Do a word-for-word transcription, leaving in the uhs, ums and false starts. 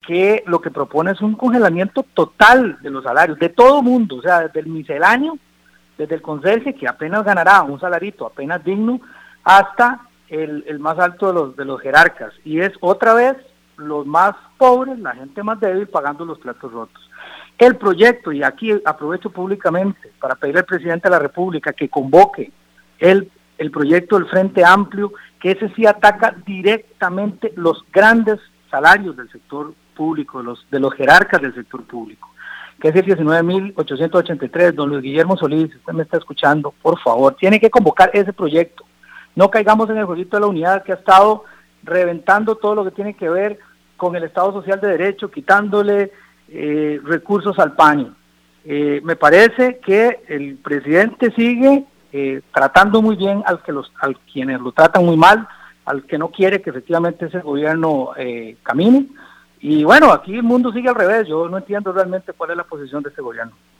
que lo que propone es un congelamiento total de los salarios, de todo mundo, o sea, desde el misceláneo, desde el conserje, que apenas ganará un salarito apenas digno, hasta el, el más alto de los, de los jerarcas. Y es otra vez los más pobres, la gente más débil, pagando los platos rotos. El proyecto, y aquí aprovecho públicamente para pedirle al presidente de la República que convoque el, el proyecto del Frente Amplio, que ese sí ataca directamente los grandes salarios del sector público, de los, de los jerarcas del sector público, que es el diecinueve mil ochocientos ochenta y tres. Don Luis Guillermo Solís, si usted me está escuchando, por favor, tiene que convocar ese proyecto. No caigamos en el jueguito de la unidad que ha estado reventando todo lo que tiene que ver con el Estado Social de Derecho, quitándole eh, recursos al P A N I. Eh, me parece que el presidente sigue eh, tratando muy bien al que los, al quienes lo tratan muy mal, al que no quiere que efectivamente ese gobierno eh, camine. Y bueno, aquí el mundo sigue al revés. Yo no entiendo realmente cuál es la posición de este gobierno.